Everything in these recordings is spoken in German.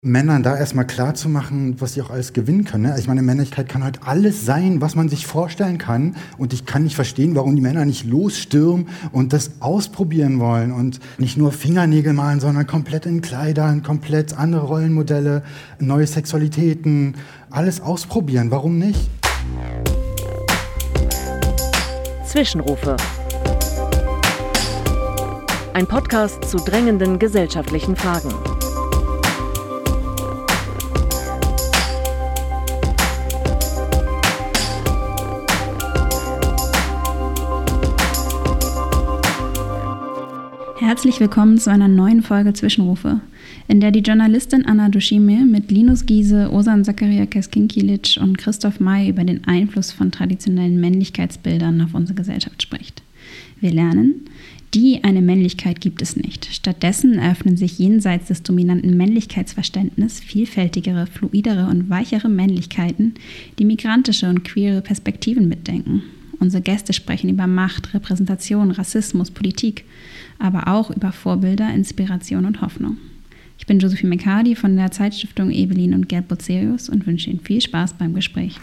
Männern da erstmal klar zu machen, was sie auch alles gewinnen können. Ne? Ich meine, Männlichkeit kann halt alles sein, was man sich vorstellen kann. Und ich kann nicht verstehen, warum die Männer nicht losstürmen und das ausprobieren wollen. Und nicht nur Fingernägel malen, sondern komplett in Kleidern, komplett andere Rollenmodelle, neue Sexualitäten, alles ausprobieren. Warum nicht? Zwischenrufe. Ein Podcast zu drängenden gesellschaftlichen Fragen. Herzlich willkommen zu einer neuen Folge Zwischenrufe, in der die Journalistin Anna Dushime mit Linus Giese, Ozan Zakariakis-Kinkelic und Christoph May über den Einfluss von traditionellen Männlichkeitsbildern auf unsere Gesellschaft spricht. Wir lernen, eine Männlichkeit gibt es nicht. Stattdessen eröffnen sich jenseits des dominanten Männlichkeitsverständnisses vielfältigere, fluidere und weichere Männlichkeiten, die migrantische und queere Perspektiven mitdenken. Unsere Gäste sprechen über Macht, Repräsentation, Rassismus, Politik, aber auch über Vorbilder, Inspiration und Hoffnung. Ich bin Josephine Mekadi von der Zeitstiftung Evelyn und Gerd Bucerius und wünsche Ihnen viel Spaß beim Gespräch.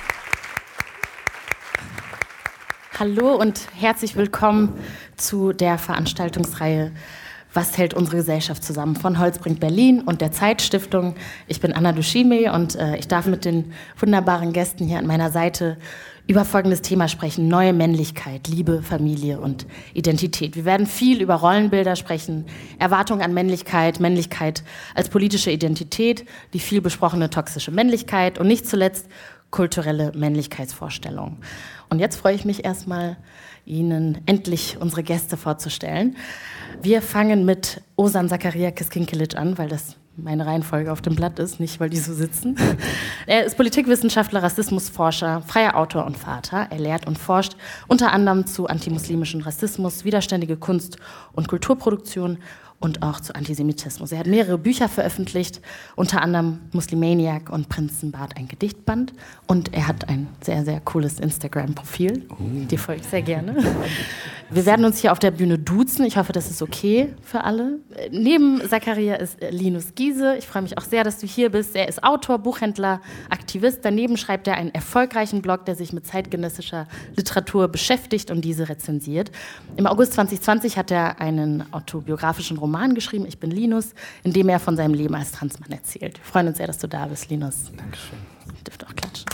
Hallo und herzlich willkommen zu der Veranstaltungsreihe Was hält unsere Gesellschaft zusammen? Von Holzbrink Berlin und der Zeitstiftung. Ich bin Anna Dushime und ich darf mit den wunderbaren Gästen hier an meiner Seite über folgendes Thema sprechen: neue Männlichkeit, Liebe, Familie und Identität. Wir werden viel über Rollenbilder sprechen, Erwartungen an Männlichkeit, Männlichkeit als politische Identität, die viel besprochene toxische Männlichkeit und nicht zuletzt kulturelle Männlichkeitsvorstellungen. Und jetzt freue ich mich erstmal, Ihnen endlich unsere Gäste vorzustellen. Wir fangen mit Ozan Zakariakis-Kinkelic an, weil das meine Reihenfolge auf dem Blatt ist, nicht weil die so sitzen. Er ist Politikwissenschaftler, Rassismusforscher, freier Autor und Vater. Er lehrt und forscht unter anderem zu antimuslimischen Rassismus, widerständige Kunst- und Kulturproduktion und auch zu Antisemitismus. Er hat mehrere Bücher veröffentlicht, unter anderem Muslimaniac und Prinzenbart, ein Gedichtband. Und er hat ein sehr, sehr cooles Instagram-Profil. Dir folge ich sehr gerne. Wir werden uns hier auf der Bühne duzen. Ich hoffe, das ist okay für alle. Neben Zakaria ist Linus Giese. Ich freue mich auch sehr, dass du hier bist. Er ist Autor, Buchhändler, Aktivist. Daneben schreibt er einen erfolgreichen Blog, der sich mit zeitgenössischer Literatur beschäftigt und diese rezensiert. Im August 2020 hat er einen autobiografischen Roman geschrieben, Ich bin Linus, in dem er von seinem Leben als Transmann erzählt. Wir freuen uns sehr, dass du da bist, Linus. Dankeschön. Ich dürfte auch klatschen.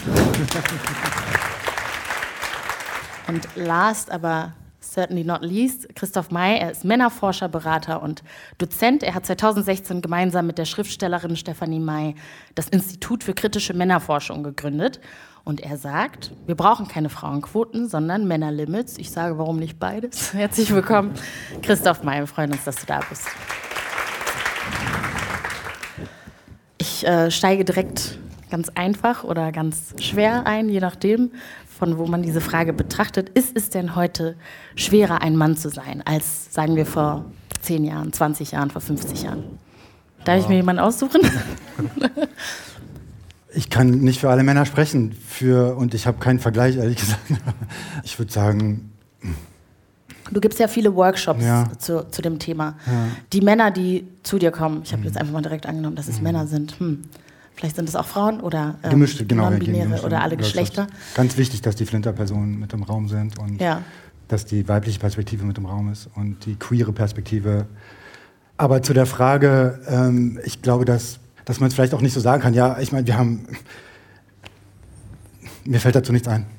Und last, aber certainly not least, Christoph May. Er ist Männerforscher, Berater und Dozent. Er hat 2016 gemeinsam mit der Schriftstellerin Stephanie May das Institut für kritische Männerforschung gegründet. Und er sagt, wir brauchen keine Frauenquoten, sondern Männerlimits. Ich sage, warum nicht beides? Herzlich willkommen, Christoph May. Wir freuen uns, dass du da bist. Ich steige direkt ganz einfach oder ganz schwer ein, je nachdem, von wo man diese Frage betrachtet. Ist es denn heute schwerer, ein Mann zu sein, als, sagen wir, vor 10 Jahren, 20 Jahren, vor 50 Jahren? Darf ich mir jemanden aussuchen? Ich kann nicht für alle Männer sprechen und ich habe keinen Vergleich, ehrlich gesagt. Ich würde sagen... Du gibst ja viele Workshops zu dem Thema. Ja. Die Männer, die zu dir kommen, ich habe jetzt einfach mal direkt angenommen, dass es Männer sind. Vielleicht sind es auch Frauen oder gemischte, genau, non-binäre oder alle Geschlechter. Ganz wichtig, dass die Flinter-Personen mit im Raum sind und dass die weibliche Perspektive mit im Raum ist und die queere Perspektive. Aber zu der Frage, ich glaube, dass man es vielleicht auch nicht so sagen kann. Ja, ich meine, mir fällt dazu nichts ein.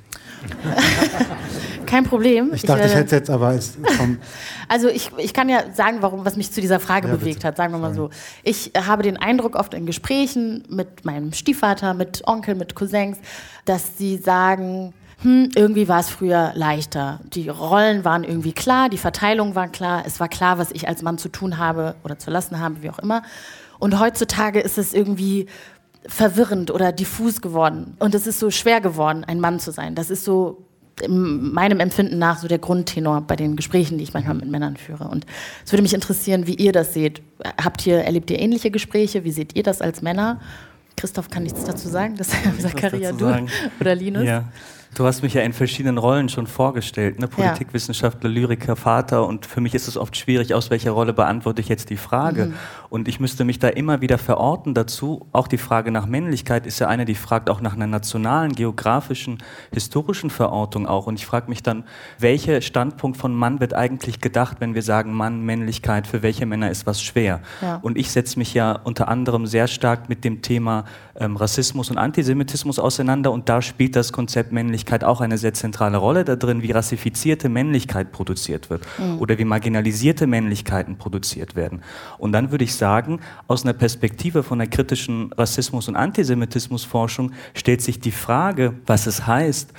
Kein Problem. Ich dachte, ich hätte es jetzt, aber es kommt. Also ich kann ja sagen, was mich zu dieser Frage bewegt hat, sagen wir mal so. Ich habe den Eindruck oft in Gesprächen mit meinem Stiefvater, mit Onkel, mit Cousins, dass sie sagen, irgendwie war es früher leichter. Die Rollen waren irgendwie klar, die Verteilung war klar, es war klar, was ich als Mann zu tun habe oder zu lassen habe, wie auch immer. Und heutzutage ist es irgendwie verwirrend oder diffus geworden. Und es ist so schwer geworden, ein Mann zu sein. Das ist so in meinem Empfinden nach so der Grundtenor bei den Gesprächen, die ich manchmal mit Männern führe. Und es würde mich interessieren, wie ihr das seht. Erlebt ihr ähnliche Gespräche? Wie seht ihr das als Männer? Christoph kann nichts dazu sagen, das Zakaria, du oder Linus? Ja. Du hast mich ja in verschiedenen Rollen schon vorgestellt, ne? Politikwissenschaftler, Lyriker, Vater, und für mich ist es oft schwierig, aus welcher Rolle beantworte ich jetzt die Frage. Und ich müsste mich da immer wieder verorten dazu. Auch die Frage nach Männlichkeit ist ja eine, die fragt auch nach einer nationalen, geografischen, historischen Verortung auch. Und ich frage mich dann, welcher Standpunkt von Mann wird eigentlich gedacht, wenn wir sagen Mann, Männlichkeit, für welche Männer ist was schwer? Ja. Und ich setze mich ja unter anderem sehr stark mit dem Thema Rassismus und Antisemitismus auseinander, und da spielt das Konzept Männlichkeit auch eine sehr zentrale Rolle da drin, wie rassifizierte Männlichkeit produziert wird oder wie marginalisierte Männlichkeiten produziert werden. Und dann würde ich sagen, aus einer Perspektive von der kritischen Rassismus- und Antisemitismusforschung stellt sich die Frage, was es heißt,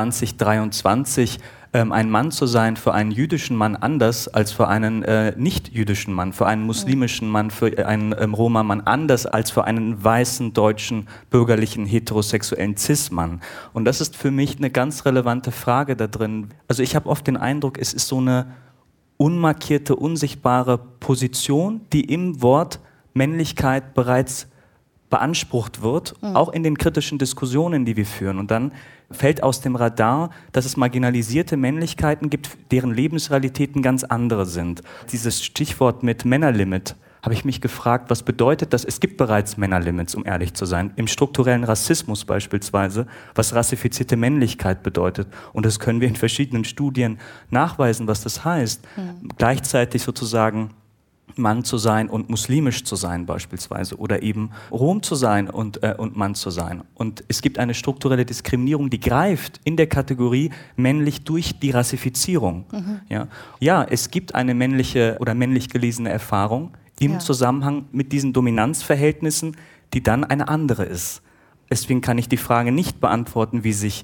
2023 ein Mann zu sein für einen jüdischen Mann anders als für einen nicht-jüdischen Mann, für einen muslimischen Mann, für einen Roma-Mann anders als für einen weißen, deutschen, bürgerlichen, heterosexuellen Cis-Mann. Und das ist für mich eine ganz relevante Frage da drin. Also ich habe oft den Eindruck, es ist so eine unmarkierte, unsichtbare Position, die im Wort Männlichkeit bereits beansprucht wird, auch in den kritischen Diskussionen, die wir führen. Und dann fällt aus dem Radar, dass es marginalisierte Männlichkeiten gibt, deren Lebensrealitäten ganz andere sind. Dieses Stichwort mit Männerlimit, habe ich mich gefragt, was bedeutet das? Es gibt bereits Männerlimits, um ehrlich zu sein, im strukturellen Rassismus beispielsweise, was rassifizierte Männlichkeit bedeutet. Und das können wir in verschiedenen Studien nachweisen, was das heißt. Gleichzeitig sozusagen Mann zu sein und muslimisch zu sein beispielsweise oder eben Rom zu sein und Mann zu sein. Und es gibt eine strukturelle Diskriminierung, die greift in der Kategorie männlich durch die Rassifizierung. Ja, es gibt eine männliche oder männlich gelesene Erfahrung im Zusammenhang mit diesen Dominanzverhältnissen, die dann eine andere ist. Deswegen kann ich die Frage nicht beantworten, wie sich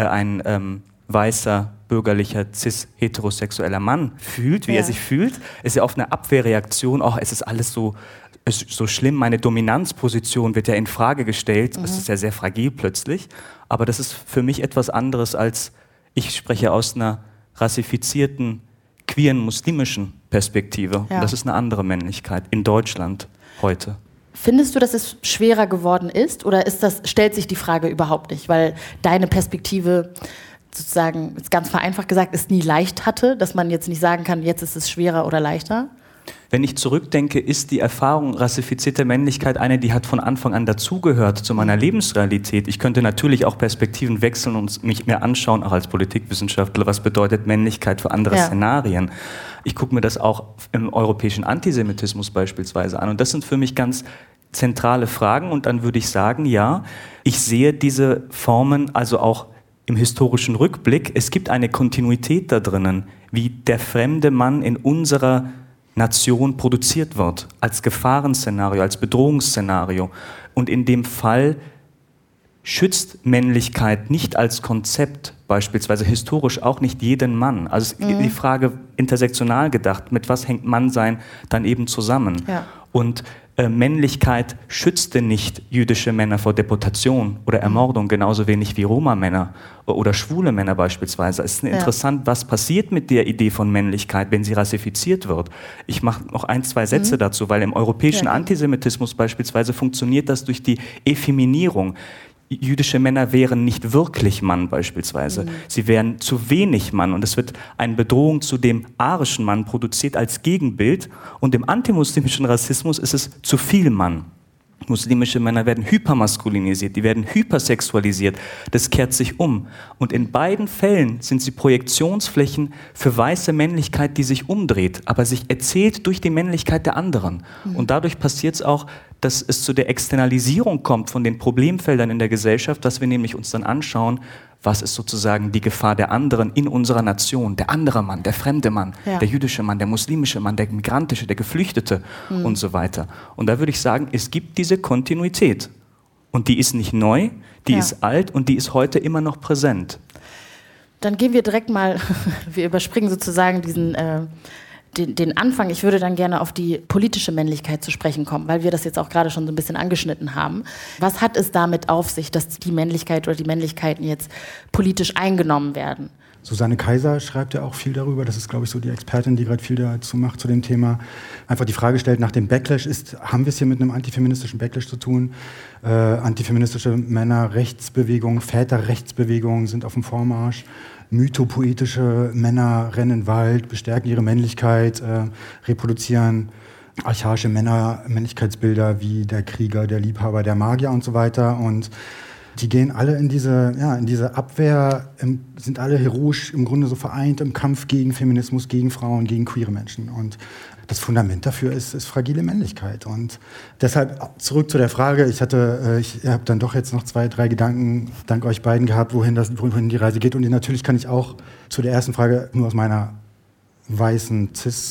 ein weißer, bürgerlicher, cis-heterosexueller Mann fühlt, wie er sich fühlt. Es ist ja oft eine Abwehrreaktion, es ist alles so schlimm, meine Dominanzposition wird ja in Frage gestellt, das ist ja sehr fragil plötzlich, aber das ist für mich etwas anderes als, ich spreche aus einer rassifizierten, queeren, muslimischen Perspektive. Ja. Und das ist eine andere Männlichkeit in Deutschland heute. Findest du, dass es schwerer geworden ist, oder stellt sich die Frage überhaupt nicht, weil deine Perspektive sozusagen, ganz vereinfacht gesagt, es nie leicht hatte, dass man jetzt nicht sagen kann, jetzt ist es schwerer oder leichter? Wenn ich zurückdenke, ist die Erfahrung rassifizierter Männlichkeit eine, die hat von Anfang an dazugehört zu meiner Lebensrealität. Ich könnte natürlich auch Perspektiven wechseln und mich mir anschauen, auch als Politikwissenschaftler, was bedeutet Männlichkeit für andere Szenarien. Ich gucke mir das auch im europäischen Antisemitismus beispielsweise an. Und das sind für mich ganz zentrale Fragen. Und dann würde ich sagen, ja, ich sehe diese Formen also auch im historischen Rückblick. Es gibt eine Kontinuität da drinnen, wie der fremde Mann in unserer Nation produziert wird, als Gefahrenszenario, als Bedrohungsszenario. Und in dem Fall schützt Männlichkeit nicht als Konzept, beispielsweise historisch auch nicht jeden Mann. Also die Frage intersektional gedacht, mit was hängt Mannsein dann eben zusammen? Ja. Und Männlichkeit schützte nicht jüdische Männer vor Deportation oder Ermordung, genauso wenig wie Roma-Männer oder schwule Männer beispielsweise. Es ist interessant, was passiert mit der Idee von Männlichkeit, wenn sie rassifiziert wird. Ich mache noch 1, 2 Sätze dazu, weil im europäischen Antisemitismus beispielsweise funktioniert das durch die Effeminierung. Jüdische Männer wären nicht wirklich Mann beispielsweise. Sie wären zu wenig Mann, und es wird eine Bedrohung zu dem arischen Mann produziert als Gegenbild, und im antimuslimischen Rassismus ist es zu viel Mann. Muslimische Männer werden hypermaskulinisiert, die werden hypersexualisiert. Das kehrt sich um. Und in beiden Fällen sind sie Projektionsflächen für weiße Männlichkeit, die sich umdreht, aber sich erzählt durch die Männlichkeit der anderen. Und dadurch passiert es auch, dass es zu der Externalisierung kommt von den Problemfeldern in der Gesellschaft, dass wir nämlich uns dann anschauen, was ist sozusagen die Gefahr der anderen in unserer Nation, der andere Mann, der fremde Mann, der jüdische Mann, der muslimische Mann, der migrantische, der Geflüchtete und so weiter. Und da würde ich sagen, es gibt diese Kontinuität. Und die ist nicht neu, die ist alt und die ist heute immer noch präsent. Dann gehen wir direkt mal, wir überspringen sozusagen den Anfang. Ich würde dann gerne auf die politische Männlichkeit zu sprechen kommen, weil wir das jetzt auch gerade schon so ein bisschen angeschnitten haben. Was hat es damit auf sich, dass die Männlichkeit oder die Männlichkeiten jetzt politisch eingenommen werden? Susanne Kaiser schreibt ja auch viel darüber. Das ist, glaube ich, so die Expertin, die gerade viel dazu macht zu dem Thema. Einfach die Frage stellt nach dem Backlash. Haben wir es hier mit einem antifeministischen Backlash zu tun? Antifeministische Männerrechtsbewegungen, Väterrechtsbewegungen sind auf dem Vormarsch. Mythopoetische Männer rennen in den Wald, bestärken ihre Männlichkeit, reproduzieren archaische Männlichkeitsbilder wie der Krieger, der Liebhaber, der Magier und so weiter. Und die gehen alle in diese Abwehr, sind alle heroisch im Grunde so vereint im Kampf gegen Feminismus, gegen Frauen, gegen queere Menschen. Und das Fundament dafür ist fragile Männlichkeit. Und deshalb zurück zu der Frage, ich habe dann doch jetzt noch 2, 3 Gedanken dank euch beiden gehabt, wohin die Reise geht. Und natürlich kann ich auch zu der ersten Frage nur aus meiner weißen,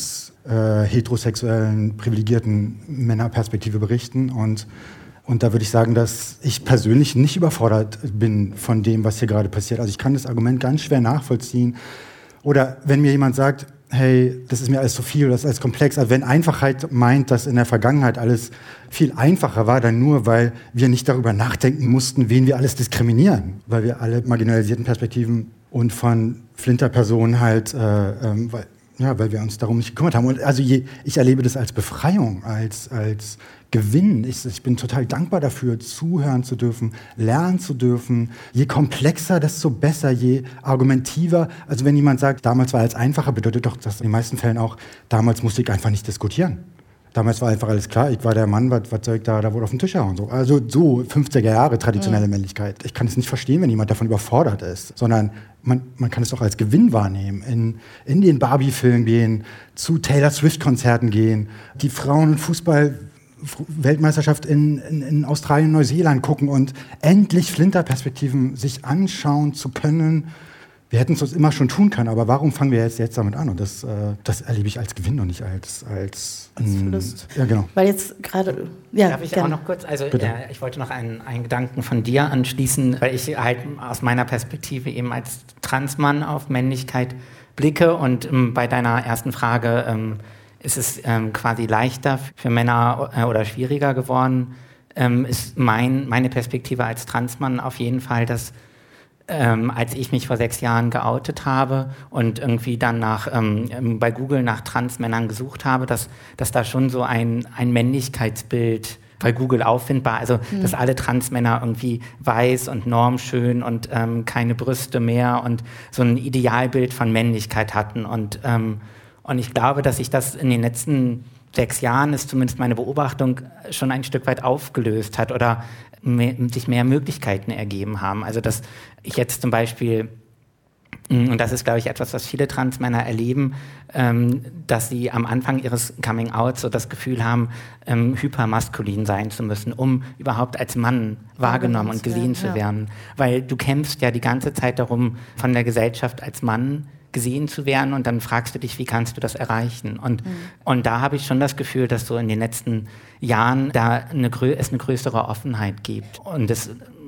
heterosexuellen, privilegierten Männerperspektive berichten. Und da würde ich sagen, dass ich persönlich nicht überfordert bin von dem, was hier gerade passiert. Also ich kann das Argument ganz schwer nachvollziehen. Oder wenn mir jemand sagt, hey, das ist mir alles zu viel, das ist alles komplex. Also wenn Einfachheit meint, dass in der Vergangenheit alles viel einfacher war, dann nur, weil wir nicht darüber nachdenken mussten, wen wir alles diskriminieren. Weil wir alle marginalisierten Perspektiven und von Flinterpersonen halt, weil wir uns darum nicht gekümmert haben. Und also ich erlebe das als Befreiung, als Gewinn. Ich bin total dankbar dafür, zuhören zu dürfen, lernen zu dürfen. Je komplexer, desto besser, je argumentiver. Also wenn jemand sagt, damals war alles einfacher, bedeutet doch das in den meisten Fällen auch, damals musste ich einfach nicht diskutieren. Damals war einfach alles klar, ich war der Mann, was soll ich da wurde auf den Tisch hauen. So. Also so 50er Jahre traditionelle Männlichkeit. Ich kann es nicht verstehen, wenn jemand davon überfordert ist, sondern man kann es doch als Gewinn wahrnehmen. In den Barbie-Film gehen, zu Taylor Swift-Konzerten gehen, die Frauen- und Fußball-Weltmeisterschaft in Australien und Neuseeland gucken und endlich Flinterperspektiven sich anschauen zu können. Wir hätten es uns immer schon tun können, aber warum fangen wir jetzt damit an? Und das erlebe ich als Gewinn und nicht als Verlust. Ja, genau. Weil jetzt gerade... Ja, darf ich auch noch kurz? Also ich wollte noch einen Gedanken von dir anschließen, weil ich halt aus meiner Perspektive eben als Transmann auf Männlichkeit blicke und bei deiner ersten Frage ist es quasi leichter für Männer oder schwieriger geworden, ist meine Perspektive als Transmann auf jeden Fall, dass als ich mich vor 6 Jahren geoutet habe und irgendwie dann bei Google nach Transmännern gesucht habe, dass da schon so ein Männlichkeitsbild bei Google auffindbar, also dass alle Transmänner irgendwie weiß und normschön und keine Brüste mehr und so ein Idealbild von Männlichkeit hatten. Und ich glaube, dass sich das in den letzten 6 Jahren, ist zumindest meine Beobachtung, schon ein Stück weit aufgelöst hat oder sich mehr Möglichkeiten ergeben haben. Also dass ich jetzt zum Beispiel, und das ist, glaube ich, etwas, was viele Transmänner erleben, dass sie am Anfang ihres Coming-Out so das Gefühl haben, hypermaskulin sein zu müssen, um überhaupt als Mann wahrgenommen und gesehen zu werden. Weil du kämpfst ja die ganze Zeit darum, von der Gesellschaft als Mann gesehen zu werden und dann fragst du dich, wie kannst du das erreichen? Und da habe ich schon das Gefühl, dass so in den letzten Jahren es eine größere Offenheit gibt. Und ich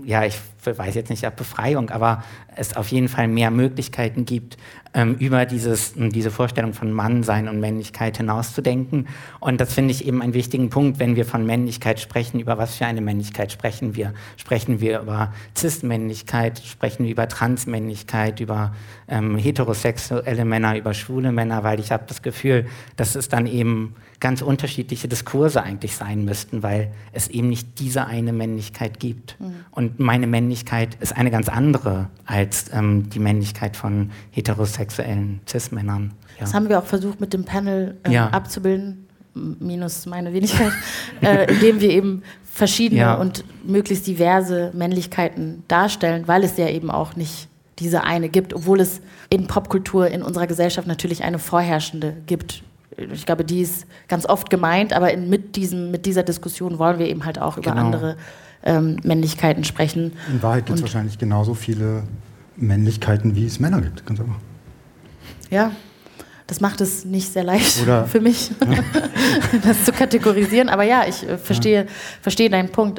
weiß jetzt nicht, ob Befreiung, aber es auf jeden Fall mehr Möglichkeiten gibt, über diese Vorstellung von Mannsein und Männlichkeit hinauszudenken. Und das finde ich eben einen wichtigen Punkt, wenn wir von Männlichkeit sprechen. Über was für eine Männlichkeit sprechen wir? Sprechen wir über Cis-Männlichkeit? Sprechen wir über Transmännlichkeit? Über heterosexuelle Männer? Über schwule Männer? Weil ich habe das Gefühl, dass es dann eben ganz unterschiedliche Diskurse eigentlich sein müssten, weil es eben nicht diese eine Männlichkeit gibt. Und meine Männlichkeit ist eine ganz andere als die Männlichkeit von heterosexuellen Cis-Männern. Ja. Das haben wir auch versucht mit dem Panel abzubilden, minus meine Wenigkeit, indem wir eben verschiedene und möglichst diverse Männlichkeiten darstellen, weil es ja eben auch nicht diese eine gibt, obwohl es in Popkultur in unserer Gesellschaft natürlich eine vorherrschende gibt. Ich glaube, die ist ganz oft gemeint, aber mit dieser Diskussion wollen wir eben halt auch über andere Männlichkeiten sprechen. In Wahrheit gibt es wahrscheinlich genauso viele Männlichkeiten, wie es Männer gibt. Ganz einfach. Ja, das macht es nicht sehr leicht für mich, das zu kategorisieren. Aber ja, ich verstehe deinen Punkt.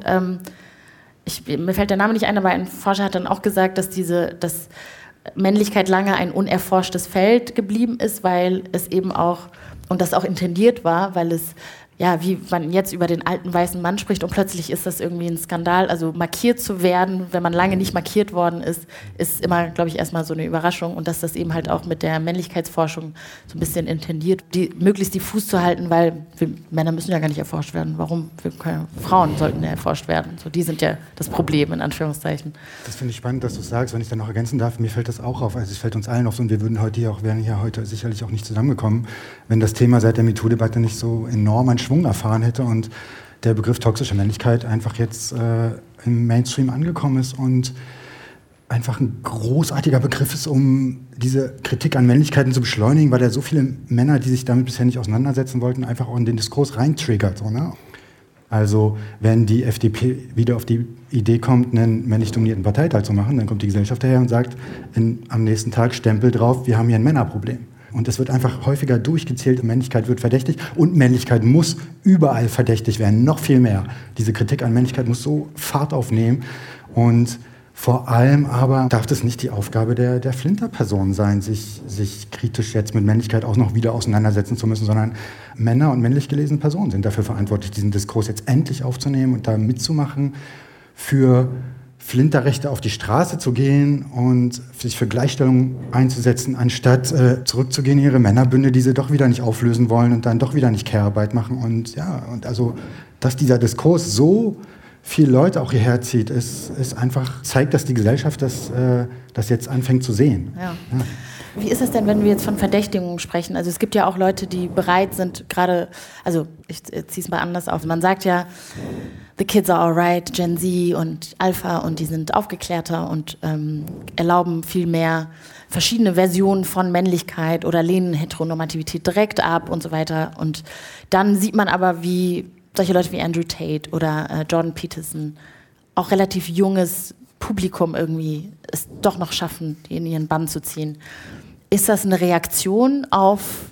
Mir fällt der Name nicht ein, aber ein Forscher hat dann auch gesagt, dass Männlichkeit lange ein unerforschtes Feld geblieben ist, weil es eben auch, und das auch intendiert war, weil es ja, wie man jetzt über den alten weißen Mann spricht und plötzlich ist das irgendwie ein Skandal. Also markiert zu werden, wenn man lange nicht markiert worden ist, ist immer, glaube ich, erstmal so eine Überraschung. Und dass das eben halt auch mit der Männlichkeitsforschung so ein bisschen intendiert, möglichst diffus zu halten, weil Männer müssen ja gar nicht erforscht werden. Warum? Frauen sollten ja erforscht werden. So, die sind ja das Problem, in Anführungszeichen. Das finde ich spannend, dass du es sagst. Wenn ich dann noch ergänzen darf, mir fällt das auch auf. Also es fällt uns allen auf so, und wir wären hier heute sicherlich auch nicht zusammengekommen, wenn das Thema seit der MeToo-Debatte nicht so enorm an Schwung erfahren hätte und der Begriff toxische Männlichkeit einfach jetzt im Mainstream angekommen ist und einfach ein großartiger Begriff ist, um diese Kritik an Männlichkeiten zu beschleunigen, weil er so viele Männer, die sich damit bisher nicht auseinandersetzen wollten, einfach auch in den Diskurs reintriggert. So, ne? Also wenn die FDP wieder auf die Idee kommt, einen männlich dominierten Parteitag zu machen, dann kommt die Gesellschaft daher und sagt am nächsten Tag Stempel drauf, wir haben hier ein Männerproblem. Und es wird einfach häufiger durchgezählt, Männlichkeit wird verdächtigt und Männlichkeit muss überall verdächtig werden, noch viel mehr. Diese Kritik an Männlichkeit muss so Fahrt aufnehmen und vor allem aber darf das nicht die Aufgabe der Flinterperson sein, sich kritisch jetzt mit Männlichkeit auch noch wieder auseinandersetzen zu müssen, sondern Männer und männlich gelesene Personen sind dafür verantwortlich, diesen Diskurs jetzt endlich aufzunehmen und da mitzumachen, für Flinterrechte auf die Straße zu gehen und sich für Gleichstellung einzusetzen, anstatt zurückzugehen in ihre Männerbünde, die sie doch wieder nicht auflösen wollen und dann doch wieder nicht Care-Arbeit machen. Und ja, und also, dass dieser Diskurs so viele Leute auch hierher zieht, ist einfach, zeigt, dass die Gesellschaft das jetzt anfängt zu sehen. Ja. Ja. Wie ist es denn, wenn wir jetzt von Verdächtigungen sprechen? Also es gibt ja auch Leute, die bereit sind, gerade, also ich ziehe es mal anders auf. Man sagt ja, the kids are alright, Gen Z und Alpha, und die sind aufgeklärter und erlauben viel mehr verschiedene Versionen von Männlichkeit oder lehnen Heteronormativität direkt ab und so weiter. Und dann sieht man aber, wie solche Leute wie Andrew Tate oder Jordan Peterson auch relativ junges Publikum irgendwie es doch noch schaffen, die in ihren Bann zu ziehen. Ist das eine Reaktion auf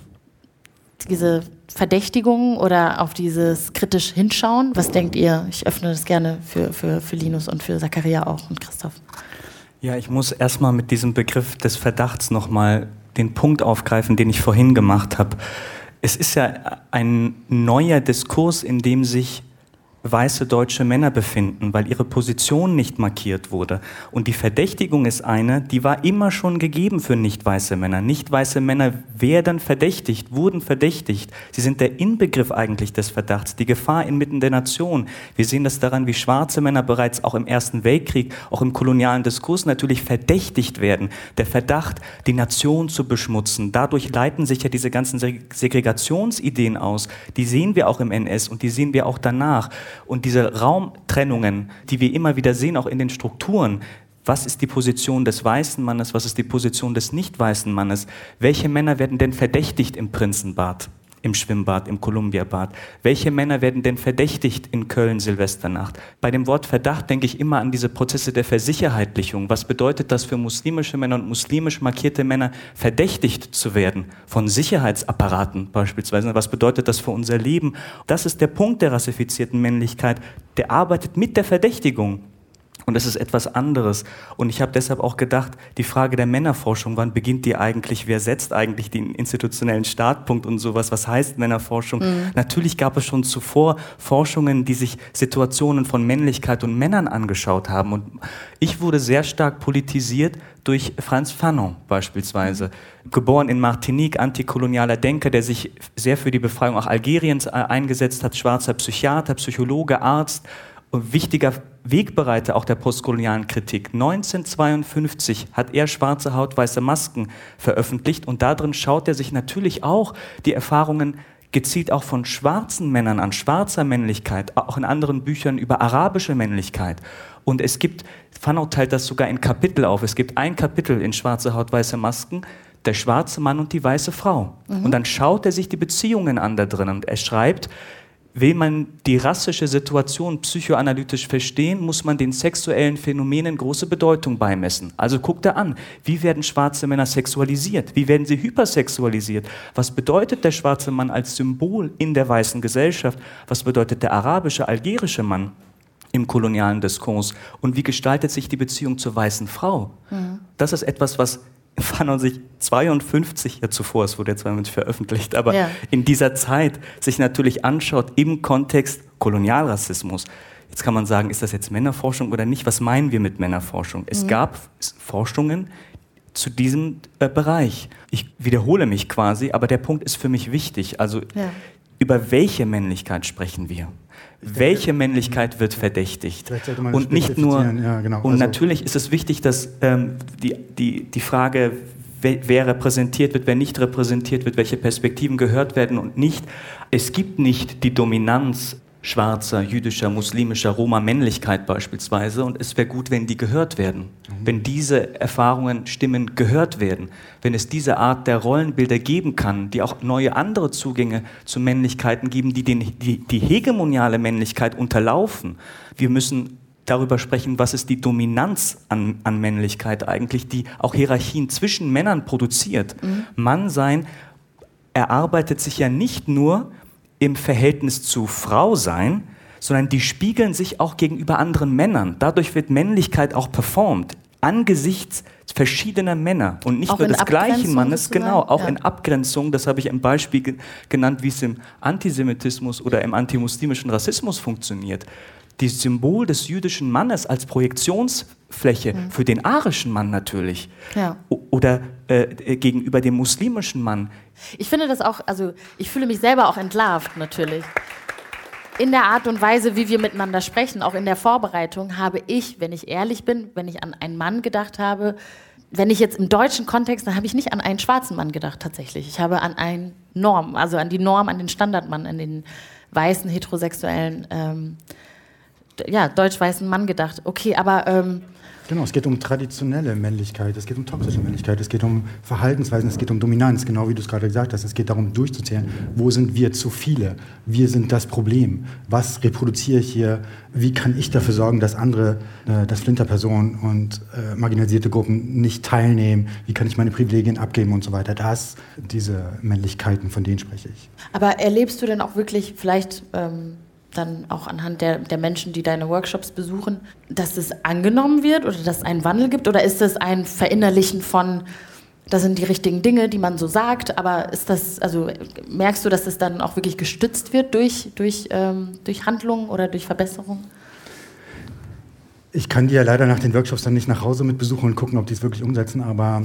diese Verdächtigungen oder auf dieses kritisch Hinschauen? Was denkt ihr? Ich öffne das gerne für Linus und für Zakaria auch und Christoph. Ja, ich muss erstmal mit diesem Begriff des Verdachts nochmal den Punkt aufgreifen, den ich vorhin gemacht habe. Es ist ja ein neuer Diskurs, in dem sich weiße deutsche Männer befinden, weil ihre Position nicht markiert wurde. Und die Verdächtigung ist eine, die war immer schon gegeben für nicht weiße Männer. Nicht weiße Männer werden verdächtigt, wurden verdächtigt. Sie sind der Inbegriff eigentlich des Verdachts, die Gefahr inmitten der Nation. Wir sehen das daran, wie schwarze Männer bereits auch im Ersten Weltkrieg, auch im kolonialen Diskurs natürlich verdächtigt werden. Der Verdacht, die Nation zu beschmutzen. Dadurch leiten sich ja diese ganzen Segregationsideen aus. Die sehen wir auch im NS und die sehen wir auch danach. Und diese Raumtrennungen, die wir immer wieder sehen, auch in den Strukturen, was ist die Position des weißen Mannes, was ist die Position des nicht weißen Mannes, welche Männer werden denn verdächtigt im Prinzenbad, im Schwimmbad, im Kolumbiabad, welche Männer werden denn verdächtigt in Köln Silvesternacht? Bei dem Wort Verdacht denke ich immer an diese Prozesse der Versicherheitlichung. Was bedeutet das für muslimische Männer und muslimisch markierte Männer, verdächtigt zu werden von Sicherheitsapparaten beispielsweise? Was bedeutet das für unser Leben? Das ist der Punkt der rassifizierten Männlichkeit, der arbeitet mit der Verdächtigung. Und das ist etwas anderes. Und ich habe deshalb auch gedacht, die Frage der Männerforschung, wann beginnt die eigentlich, wer setzt eigentlich den institutionellen Startpunkt und sowas, was heißt Männerforschung? Natürlich gab es schon zuvor Forschungen, die sich Situationen von Männlichkeit und Männern angeschaut haben. Und ich wurde sehr stark politisiert durch Frantz Fanon beispielsweise. Geboren in Martinique, antikolonialer Denker, der sich sehr für die Befreiung auch Algeriens eingesetzt hat, schwarzer Psychiater, Psychologe, Arzt, und wichtiger Wegbereiter auch der postkolonialen Kritik. 1952 hat er Schwarze Haut, weiße Masken veröffentlicht und darin schaut er sich natürlich auch die Erfahrungen gezielt auch von schwarzen Männern an, schwarzer Männlichkeit, auch in anderen Büchern über arabische Männlichkeit. Und es gibt, Fanon teilt das sogar in Kapitel auf, es gibt ein Kapitel in Schwarze Haut, weiße Masken, der schwarze Mann und die weiße Frau. Und dann schaut er sich die Beziehungen an da drin und er schreibt, will man die rassische Situation psychoanalytisch verstehen, muss man den sexuellen Phänomenen große Bedeutung beimessen. Also guckt er an, wie werden schwarze Männer sexualisiert? Wie werden sie hypersexualisiert? Was bedeutet der schwarze Mann als Symbol in der weißen Gesellschaft? Was bedeutet der arabische, algerische Mann im kolonialen Diskurs? Und wie gestaltet sich die Beziehung zur weißen Frau? Das ist etwas, was war 1952 ja zuvor, es wurde ja 92 veröffentlicht, aber in dieser Zeit sich natürlich anschaut im Kontext Kolonialrassismus. Jetzt kann man sagen, ist das jetzt Männerforschung oder nicht? Was meinen wir mit Männerforschung? Es gab Forschungen zu diesem Bereich. Ich wiederhole mich quasi, aber der Punkt ist für mich wichtig. Also über welche Männlichkeit sprechen wir? Welche Männlichkeit wird verdächtigt? Und nicht nur. Ja, genau. Und natürlich ist es wichtig, dass die Frage, wer repräsentiert wird, wer nicht repräsentiert wird, welche Perspektiven gehört werden und nicht. Es gibt nicht die Dominanz schwarzer, jüdischer, muslimischer, Roma-Männlichkeit beispielsweise, und es wäre gut, wenn die gehört werden. Wenn diese Erfahrungen, Stimmen gehört werden, wenn es diese Art der Rollenbilder geben kann, die auch neue andere Zugänge zu Männlichkeiten geben, die hegemoniale Männlichkeit unterlaufen. Wir müssen darüber sprechen, was ist die Dominanz an Männlichkeit eigentlich, die auch Hierarchien zwischen Männern produziert. Mannsein erarbeitet sich ja nicht nur im Verhältnis zu Frau sein, sondern die spiegeln sich auch gegenüber anderen Männern. Dadurch wird Männlichkeit auch performt, angesichts verschiedener Männer und nicht auch nur des gleichen Mannes, genau, auch in Abgrenzung, das habe ich im Beispiel genannt, wie es im Antisemitismus oder im antimuslimischen Rassismus funktioniert. Das Symbol des jüdischen Mannes als Projektionsfläche für den arischen Mann natürlich oder gegenüber dem muslimischen Mann. Ich finde das auch, also ich fühle mich selber auch entlarvt natürlich. In der Art und Weise, wie wir miteinander sprechen, auch in der Vorbereitung, habe ich, wenn ich ehrlich bin, wenn ich an einen Mann gedacht habe, wenn ich jetzt im deutschen Kontext, dann habe ich nicht an einen schwarzen Mann gedacht tatsächlich. Ich habe an eine Norm, also an die Norm, an den Standardmann, an den weißen, heterosexuellen deutsch-weißen Mann gedacht. Okay, aber genau, es geht um traditionelle Männlichkeit, es geht um toxische Männlichkeit, es geht um Verhaltensweisen, es geht um Dominanz, genau wie du es gerade gesagt hast. Es geht darum, durchzuzählen, wo sind wir zu viele? Wir sind das Problem. Was reproduziere ich hier? Wie kann ich dafür sorgen, dass andere, dass Flinterpersonen und marginalisierte Gruppen nicht teilnehmen? Wie kann ich meine Privilegien abgeben und so weiter? Diese Männlichkeiten, von denen spreche ich. Aber erlebst du denn auch wirklich vielleicht dann auch anhand der Menschen, die deine Workshops besuchen, dass es angenommen wird oder dass es einen Wandel gibt? Oder ist das ein Verinnerlichen von, das sind die richtigen Dinge, die man so sagt, aber ist das, also merkst du, dass es dann auch wirklich gestützt wird durch Handlungen oder durch Verbesserungen? Ich kann die ja leider nach den Workshops dann nicht nach Hause mit besuchen und gucken, ob die es wirklich umsetzen, aber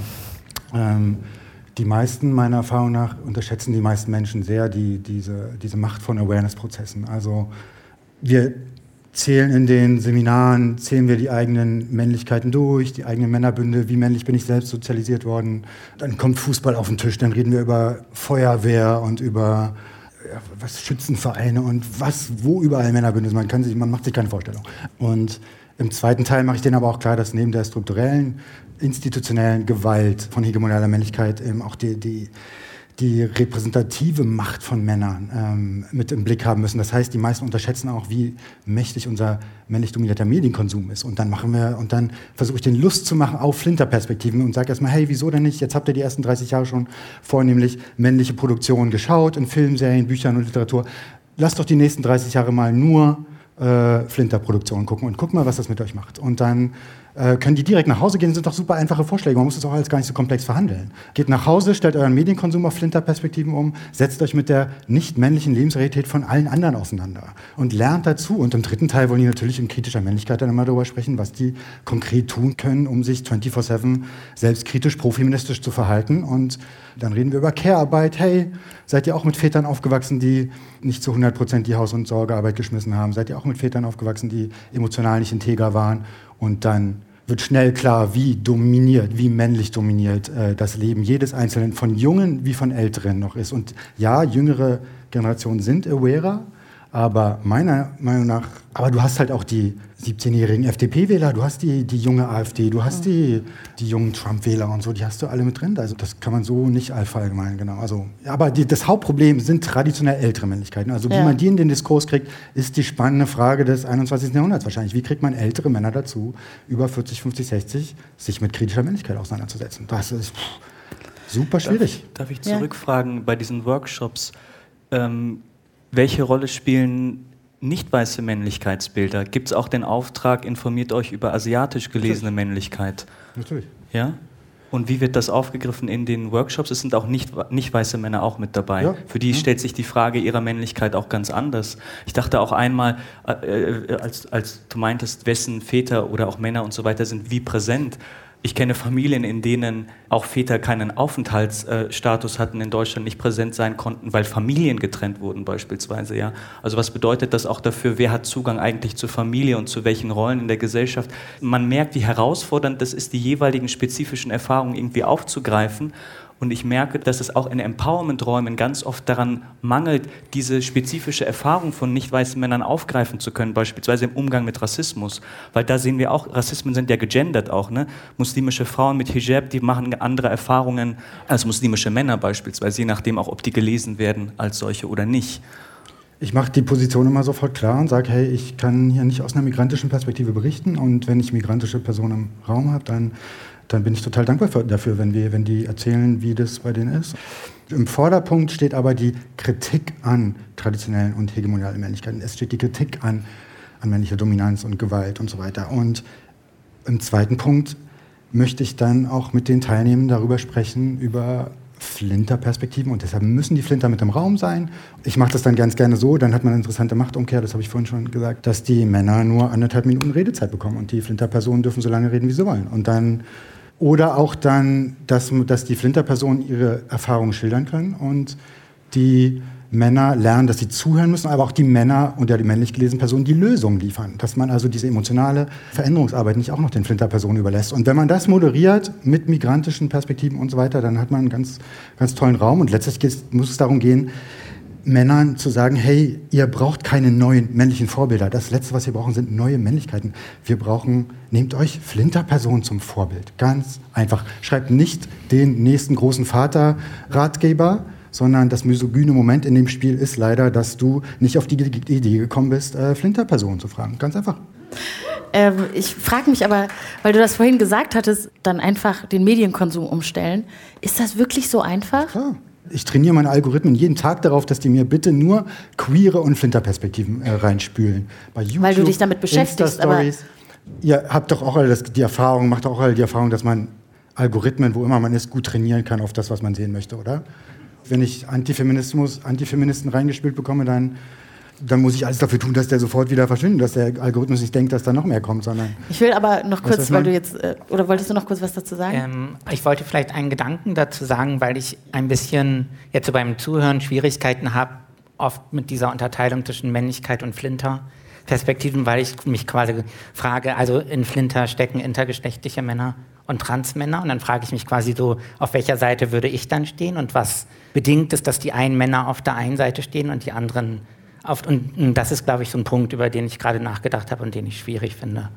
die meisten, meiner Erfahrung nach, unterschätzen die meisten Menschen sehr diese Macht von Awareness-Prozessen. Also wir zählen in den Seminaren, zählen wir die eigenen Männlichkeiten durch, die eigenen Männerbünde, wie männlich bin ich selbst sozialisiert worden. Dann kommt Fußball auf den Tisch, dann reden wir über Feuerwehr und über Schützenvereine und wo überall Männerbünde sind. Man macht sich keine Vorstellung. Und im zweiten Teil mache ich denen aber auch klar, dass neben der strukturellen, institutionellen Gewalt von hegemonialer Männlichkeit eben auch die repräsentative Macht von Männern mit im Blick haben müssen. Das heißt, die meisten unterschätzen auch, wie mächtig unser männlich dominierter Medienkonsum ist. Und dann versuche ich den Lust zu machen auf Flinterperspektiven und sage erstmal, hey, wieso denn nicht? Jetzt habt ihr die ersten 30 Jahre schon vornehmlich männliche Produktionen geschaut, in Filmen, Serien, Büchern und Literatur. Lasst doch die nächsten 30 Jahre mal nur Flinterproduktionen gucken und guck mal, was das mit euch macht. Und dann können die direkt nach Hause gehen, das sind doch super einfache Vorschläge. Man muss das auch alles gar nicht so komplex verhandeln. Geht nach Hause, stellt euren Medienkonsum auf Flinterperspektiven um, setzt euch mit der nicht männlichen Lebensrealität von allen anderen auseinander und lernt dazu. Und im dritten Teil wollen die natürlich in kritischer Männlichkeit dann immer darüber sprechen, was die konkret tun können, um sich 24/7 selbstkritisch, profeministisch zu verhalten. Und dann reden wir über Care-Arbeit. Hey, seid ihr auch mit Vätern aufgewachsen, die nicht zu 100% die Haus- und Sorgearbeit geschmissen haben? Seid ihr auch mit Vätern aufgewachsen, die emotional nicht integer waren? Und dann wird schnell klar, wie männlich dominiert das Leben jedes Einzelnen von Jungen wie von Älteren noch ist. Und ja, jüngere Generationen sind awarer, aber meiner Meinung nach, aber du hast halt auch die 17-jährigen FDP-Wähler, du hast die junge AfD, du hast die jungen Trump-Wähler und so, die hast du alle mit drin. Also das kann man so nicht allverallgemeinern, genau. Also, aber das Hauptproblem sind traditionell ältere Männlichkeiten. Also wie man die in den Diskurs kriegt, ist die spannende Frage des 21. Jahrhunderts wahrscheinlich. Wie kriegt man ältere Männer dazu, über 40, 50, 60, sich mit kritischer Männlichkeit auseinanderzusetzen? Das ist super schwierig. Darf ich zurückfragen bei diesen Workshops, welche Rolle spielen nicht weiße Männlichkeitsbilder? Gibt es auch den Auftrag, informiert euch über asiatisch gelesene Männlichkeit? Natürlich. Ja? Und wie wird das aufgegriffen in den Workshops? Es sind auch nicht weiße Männer auch mit dabei. Ja. Für die stellt sich die Frage ihrer Männlichkeit auch ganz anders. Ich dachte auch einmal, als du meintest, wessen Väter oder auch Männer und so weiter sind wie präsent. Ich kenne Familien, in denen auch Väter keinen Aufenthaltsstatus hatten, in Deutschland nicht präsent sein konnten, weil Familien getrennt wurden beispielsweise. Ja? Also was bedeutet das auch dafür, wer hat Zugang eigentlich zur Familie und zu welchen Rollen in der Gesellschaft? Man merkt, wie herausfordernd das ist, die jeweiligen spezifischen Erfahrungen irgendwie aufzugreifen. Und ich merke, dass es auch in Empowerment-Räumen ganz oft daran mangelt, diese spezifische Erfahrung von nicht weißen Männern aufgreifen zu können, beispielsweise im Umgang mit Rassismus. Weil da sehen wir auch, Rassismen sind ja gegendert auch. Ne? Muslimische Frauen mit Hijab, die machen andere Erfahrungen als muslimische Männer beispielsweise, je nachdem auch, ob die gelesen werden als solche oder nicht. Ich mache die Position immer sofort klar und sage, hey, ich kann hier nicht aus einer migrantischen Perspektive berichten. Und wenn ich migrantische Personen im Raum habe, dann bin ich total dankbar dafür, wenn die erzählen, wie das bei denen ist. Im Vorderpunkt steht aber die Kritik an traditionellen und hegemonialen Männlichkeiten. Es steht die Kritik an männlicher Dominanz und Gewalt und so weiter. Und im zweiten Punkt möchte ich dann auch mit den Teilnehmern darüber sprechen, über Flinter-Perspektiven, und deshalb müssen die Flinter mit im Raum sein. Ich mache das dann ganz gerne so, dann hat man eine interessante Machtumkehr, das habe ich vorhin schon gesagt, dass die Männer nur 1,5 Minuten Redezeit bekommen und die Flinter-Personen dürfen so lange reden, wie sie wollen. Und dann oder auch dann, dass die Flinter-Personen ihre Erfahrungen schildern können und die Männer lernen, dass sie zuhören müssen, aber auch die Männer und die männlich gelesenen Personen die Lösungen liefern. Dass man also diese emotionale Veränderungsarbeit nicht auch noch den Flinter-Personen überlässt. Und wenn man das moderiert mit migrantischen Perspektiven und so weiter, dann hat man einen ganz, ganz tollen Raum. Und letztlich muss es darum gehen, Männern zu sagen, hey, ihr braucht keine neuen männlichen Vorbilder. Das Letzte, was wir brauchen, sind neue Männlichkeiten. Nehmt euch Flinter-Personen zum Vorbild. Ganz einfach. Schreibt nicht den nächsten großen Vater-Ratgeber, sondern das misogyne Moment in dem Spiel ist leider, dass du nicht auf die Idee gekommen bist, Flinter-Personen zu fragen. Ganz einfach. Ich frage mich aber, weil du das vorhin gesagt hattest, dann einfach den Medienkonsum umstellen. Ist das wirklich so einfach? Klar. Ich trainiere meine Algorithmen jeden Tag darauf, dass die mir bitte nur queere und Flinter-Perspektiven reinspülen. Bei YouTube, weil du dich damit beschäftigst. Aber ihr habt doch auch alle die Erfahrung, macht auch alle die Erfahrung, dass man Algorithmen, wo immer man ist, gut trainieren kann auf das, was man sehen möchte, oder? Wenn ich Antifeministen reingespielt bekomme, dann muss ich alles dafür tun, dass der sofort wieder verschwindet, dass der Algorithmus nicht denkt, dass da noch mehr kommt, sondern... Ich will aber noch kurz, weil du jetzt... Oder wolltest du noch kurz was dazu sagen? Ich wollte vielleicht einen Gedanken dazu sagen, weil ich ein bisschen jetzt so beim Zuhören Schwierigkeiten habe, oft mit dieser Unterteilung zwischen Männlichkeit und Flinter-Perspektiven, weil ich mich quasi frage, also in Flinter stecken intergeschlechtliche Männer und Transmänner, und dann frage ich mich quasi so, auf welcher Seite würde ich dann stehen und was bedingt es, dass die einen Männer auf der einen Seite stehen und die anderen... Und das ist, glaube ich, so ein Punkt, über den ich gerade nachgedacht habe und den ich schwierig finde.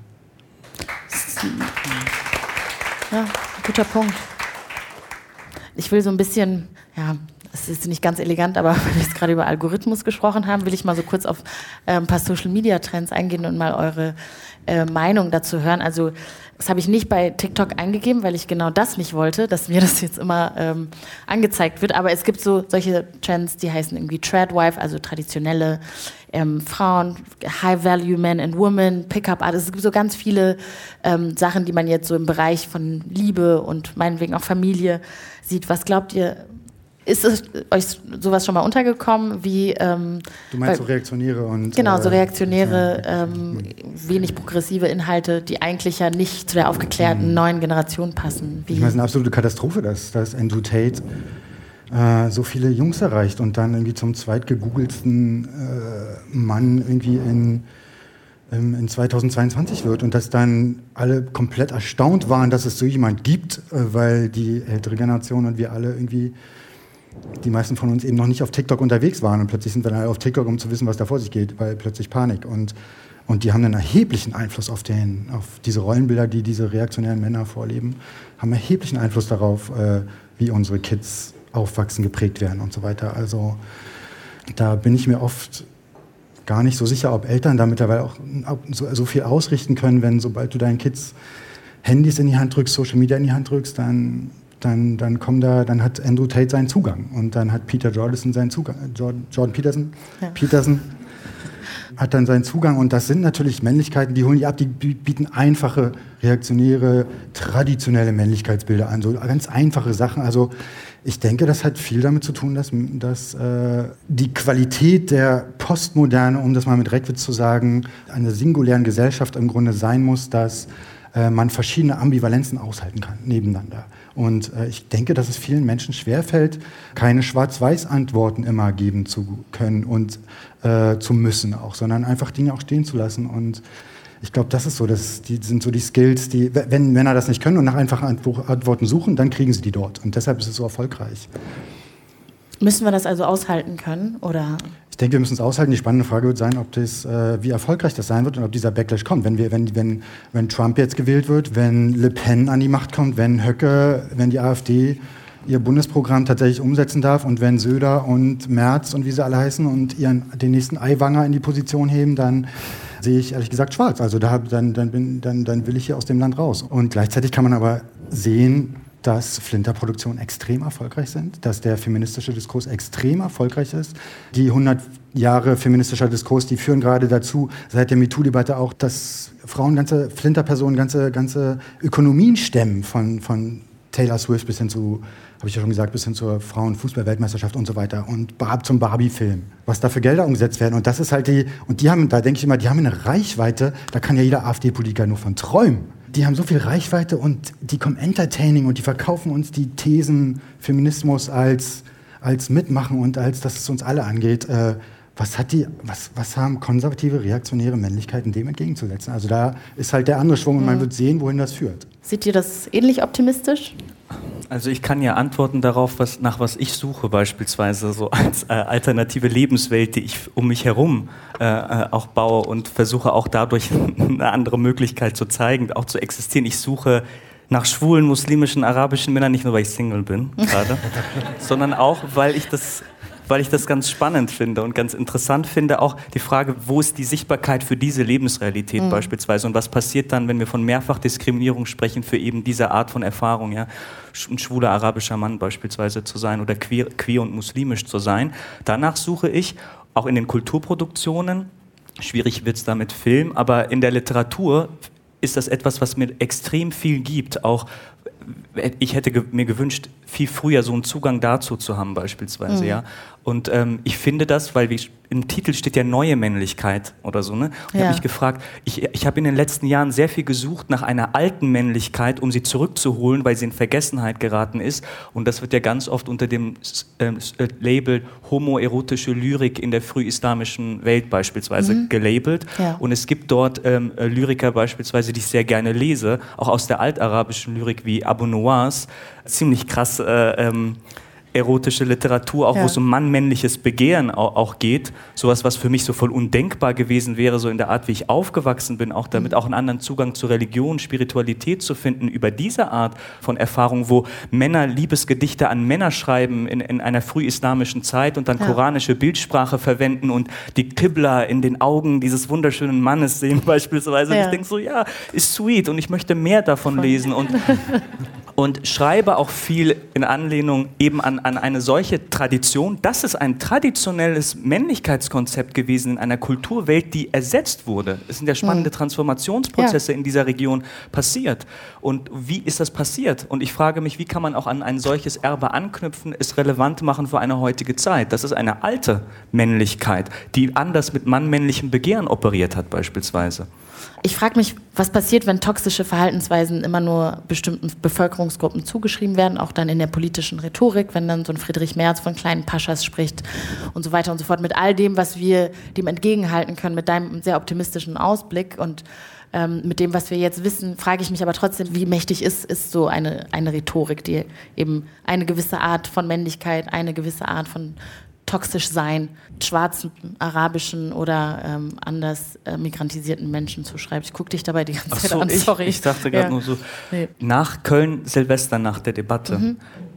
Ja, guter Punkt. Ich will so ein bisschen, ja, es ist nicht ganz elegant, aber weil wir jetzt gerade über Algorithmus gesprochen haben, will ich mal so kurz auf ein paar Social-Media-Trends eingehen und mal eure Meinung dazu hören. Also das habe ich nicht bei TikTok eingegeben, weil ich genau das nicht wollte, dass mir das jetzt immer angezeigt wird. Aber es gibt so solche Trends, die heißen irgendwie Tradwife, also traditionelle Frauen, High-Value Men and Women, Pickup-Art. Es gibt so ganz viele Sachen, die man jetzt so im Bereich von Liebe und meinetwegen auch Familie sieht. Was glaubt ihr, ist es euch sowas schon mal untergekommen? Wie, du meinst so reaktionäre und... Genau, so reaktionäre, wenig progressive Inhalte, die eigentlich ja nicht zu der aufgeklärten neuen Generation passen. Wie? Ich meine, es ist eine absolute Katastrophe, dass Andrew Tate so viele Jungs erreicht und dann irgendwie zum zweitgegoogelsten Mann irgendwie in 2022 wird und dass dann alle komplett erstaunt waren, dass es so jemand gibt, weil die ältere Generation und wir alle irgendwie... die meisten von uns eben noch nicht auf TikTok unterwegs waren und plötzlich sind wir dann auf TikTok, um zu wissen, was da vor sich geht, weil plötzlich Panik. Und die haben einen erheblichen Einfluss auf diese Rollenbilder, die diese reaktionären Männer vorleben, haben erheblichen Einfluss darauf, wie unsere Kids aufwachsen, geprägt werden und so weiter. Also da bin ich mir oft gar nicht so sicher, ob Eltern da mittlerweile auch so viel ausrichten können, wenn sobald du deinen Kids Handys in die Hand drückst, Social Media in die Hand drückst, dann hat Andrew Tate seinen Zugang und dann hat Peter Jordan seinen Zugang. Jordan Peterson? Ja. Peterson hat dann seinen Zugang. Und das sind natürlich Männlichkeiten, die holen die ab, die bieten einfache, reaktionäre, traditionelle Männlichkeitsbilder an. So ganz einfache Sachen. Also ich denke, das hat viel damit zu tun, dass die Qualität der Postmoderne, um das mal mit Reckwitz zu sagen, einer singulären Gesellschaft im Grunde sein muss, dass man verschiedene Ambivalenzen aushalten kann, nebeneinander. Und ich denke, dass es vielen Menschen schwerfällt, keine Schwarz-Weiß-Antworten immer geben zu können und zu müssen auch, sondern einfach Dinge auch stehen zu lassen. Und ich glaube, das ist so, sind so die Skills, die, wenn Männer das nicht können und nach einfachen Antworten suchen, dann kriegen sie die dort. Und deshalb ist es so erfolgreich. Müssen wir das also aushalten können, oder? Ich denke, wir müssen es aushalten. Die spannende Frage wird sein, ob wie erfolgreich das sein wird und ob dieser Backlash kommt. Wenn Trump jetzt gewählt wird, wenn Le Pen an die Macht kommt, wenn die AfD ihr Bundesprogramm tatsächlich umsetzen darf und wenn Söder und Merz und wie sie alle heißen und den nächsten Aiwanger in die Position heben, dann sehe ich ehrlich gesagt schwarz. Also dann will ich hier aus dem Land raus. Und gleichzeitig kann man aber sehen, dass Flinterproduktionen extrem erfolgreich sind, dass der feministische Diskurs extrem erfolgreich ist. Die 100 Jahre feministischer Diskurs, die führen gerade dazu, seit der MeToo-Debatte auch, dass Frauen ganze Flinterpersonen, ganze Ökonomien stemmen, von Taylor Swift bis hin zu, habe ich ja schon gesagt, bis hin zur Frauenfußball-Weltmeisterschaft und so weiter und zum Barbie-Film, was da für Gelder umgesetzt werden. Und das ist halt da denke ich immer, die haben eine Reichweite, da kann ja jeder AfD-Politiker nur von träumen. Die haben so viel Reichweite und die kommen entertaining und die verkaufen uns die Thesen Feminismus als Mitmachen und als, dass es uns alle angeht. Was haben konservative, reaktionäre Männlichkeiten dem entgegenzusetzen? Also da ist halt der andere Schwung und man wird sehen, wohin das führt. Seht ihr das ähnlich optimistisch? Also ich kann ja antworten darauf, nach was ich suche, beispielsweise so als alternative Lebenswelt, die ich um mich herum auch baue und versuche auch dadurch eine andere Möglichkeit zu zeigen, auch zu existieren. Ich suche nach schwulen, muslimischen, arabischen Männern, nicht nur weil ich Single bin gerade, sondern auch, weil ich das ganz spannend finde und ganz interessant finde, auch die Frage, wo ist die Sichtbarkeit für diese Lebensrealität beispielsweise und was passiert dann, wenn wir von Mehrfachdiskriminierung sprechen für eben diese Art von Erfahrung, ja, ein schwuler arabischer Mann beispielsweise zu sein oder queer und muslimisch zu sein. Danach suche ich auch in den Kulturproduktionen, schwierig wird es da mit Film, aber in der Literatur ist das etwas, was mir extrem viel gibt, auch ich hätte mir gewünscht, viel früher so einen Zugang dazu zu haben beispielsweise, ja. Und ich finde das, weil im Titel steht ja neue Männlichkeit oder so, ne? Und ich habe mich gefragt, ich habe in den letzten Jahren sehr viel gesucht nach einer alten Männlichkeit, um sie zurückzuholen, weil sie in Vergessenheit geraten ist. Und das wird ja ganz oft unter dem Label homoerotische Lyrik in der frühislamischen Welt beispielsweise gelabelt. Ja. Und es gibt dort Lyriker beispielsweise, die ich sehr gerne lese, auch aus der altarabischen Lyrik wie Abu Nuwas, ziemlich krass erotische Literatur, auch wo es um mannmännliches Begehren auch geht. Sowas, was für mich so voll undenkbar gewesen wäre, so in der Art, wie ich aufgewachsen bin, auch damit auch einen anderen Zugang zu Religion, Spiritualität zu finden, über diese Art von Erfahrung, wo Männer Liebesgedichte an Männer schreiben in einer frühislamischen Zeit und dann koranische Bildsprache verwenden und die Qibla in den Augen dieses wunderschönen Mannes sehen beispielsweise. Und ich denke so, ja, ist sweet und ich möchte mehr davon lesen und schreibe auch viel in Anlehnung eben an eine solche Tradition. Das ist ein traditionelles Männlichkeitskonzept gewesen in einer Kulturwelt, die ersetzt wurde. Es sind ja spannende Transformationsprozesse in dieser Region passiert. Und wie ist das passiert? Und ich frage mich, wie kann man auch an ein solches Erbe anknüpfen, es relevant machen für eine heutige Zeit? Das ist eine alte Männlichkeit, die anders mit mannmännlichem Begehren operiert hat beispielsweise. Ich frage mich, was passiert, wenn toxische Verhaltensweisen immer nur bestimmten Bevölkerungsgruppen zugeschrieben werden, auch dann in der politischen Rhetorik, wenn dann so ein Friedrich Merz von kleinen Paschas spricht und so weiter und so fort, mit all dem, was wir dem entgegenhalten können, mit deinem sehr optimistischen Ausblick und mit dem, was wir jetzt wissen, frage ich mich aber trotzdem, wie mächtig ist so eine Rhetorik, die eben eine gewisse Art von Männlichkeit, eine gewisse Art von toxisch sein, schwarzen, arabischen oder anders migrantisierten Menschen zuschreibt. Ich gucke dich dabei die ganze Zeit an, sorry. Ich dachte gerade nur so, nach Köln-Silvester, der Debatte,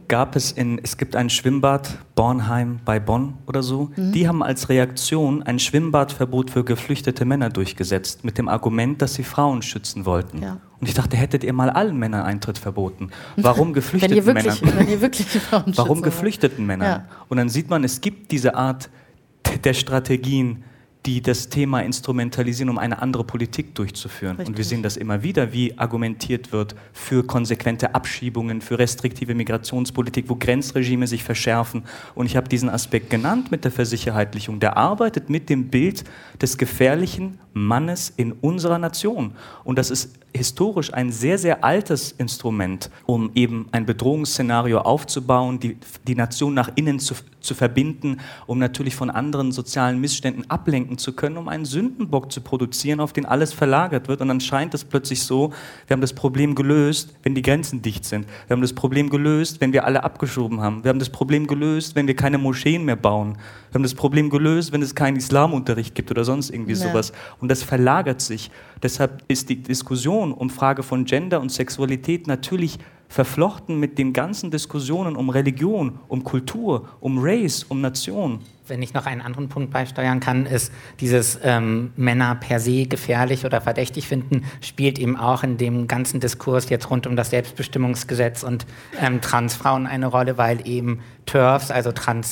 es gibt ein Schwimmbad, Bornheim bei Bonn oder so, die haben als Reaktion ein Schwimmbadverbot für geflüchtete Männer durchgesetzt, mit dem Argument, dass sie Frauen schützen wollten. Ja. Und ich dachte, hättet ihr mal allen Männern Eintritt verboten? Warum geflüchteten Männern? Wenn ihr wirklich die Frauen Warum geflüchteten Männern? Ja. Und dann sieht man, es gibt diese Art der Strategien, die das Thema instrumentalisieren, um eine andere Politik durchzuführen. Richtig. Und wir sehen das immer wieder, wie argumentiert wird für konsequente Abschiebungen, für restriktive Migrationspolitik, wo Grenzregime sich verschärfen. Und ich habe diesen Aspekt genannt mit der Versicherheitlichung. Der arbeitet mit dem Bild des gefährlichen Mannes in unserer Nation. Und das ist historisch ein sehr, sehr altes Instrument, um eben ein Bedrohungsszenario aufzubauen, die Nation nach innen zu verbinden, um natürlich von anderen sozialen Missständen ablenken zu können, um einen Sündenbock zu produzieren, auf den alles verlagert wird. Und dann scheint es plötzlich so, wir haben das Problem gelöst, wenn die Grenzen dicht sind. Wir haben das Problem gelöst, wenn wir alle abgeschoben haben. Wir haben das Problem gelöst, wenn wir keine Moscheen mehr bauen. Wir haben das Problem gelöst, wenn es keinen Islamunterricht gibt oder sonst irgendwie sowas. Und das verlagert sich. Deshalb ist die Diskussion um Frage von Gender und Sexualität natürlich verflochten mit den ganzen Diskussionen um Religion, um Kultur, um Race, um Nation. Wenn ich noch einen anderen Punkt beisteuern kann, ist dieses Männer per se gefährlich oder verdächtig finden, spielt eben auch in dem ganzen Diskurs jetzt rund um das Selbstbestimmungsgesetz und Transfrauen eine Rolle, weil eben TERFs, also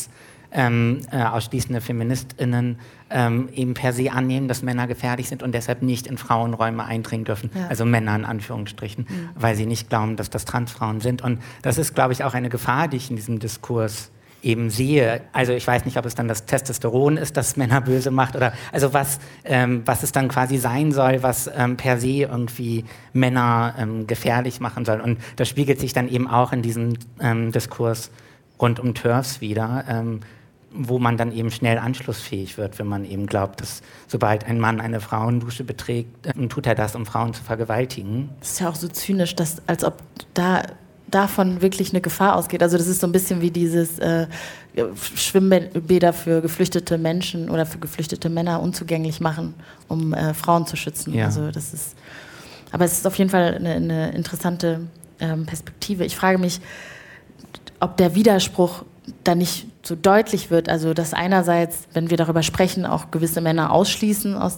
ausschließende FeministInnen, eben per se annehmen, dass Männer gefährlich sind und deshalb nicht in Frauenräume eindringen dürfen. Ja. Also Männer in Anführungsstrichen, weil sie nicht glauben, dass das Transfrauen sind. Und das ist, glaube ich, auch eine Gefahr, die ich in diesem Diskurs eben sehe. Also ich weiß nicht, ob es dann das Testosteron ist, das Männer böse macht oder also was es dann quasi sein soll, was per se irgendwie Männer gefährlich machen soll. Und das spiegelt sich dann eben auch in diesem Diskurs rund um TERFs wieder, wo man dann eben schnell anschlussfähig wird, wenn man eben glaubt, dass sobald ein Mann eine Frauendusche beträgt, tut er das, um Frauen zu vergewaltigen. Das ist ja auch so zynisch, dass, als ob davon wirklich eine Gefahr ausgeht. Also das ist so ein bisschen wie dieses Schwimmbäder für geflüchtete Menschen oder für geflüchtete Männer unzugänglich machen, um Frauen zu schützen. Ja. Also aber es ist auf jeden Fall eine interessante Perspektive. Ich frage mich, ob der Widerspruch da nicht so deutlich wird, also dass einerseits, wenn wir darüber sprechen, auch gewisse Männer ausschließen aus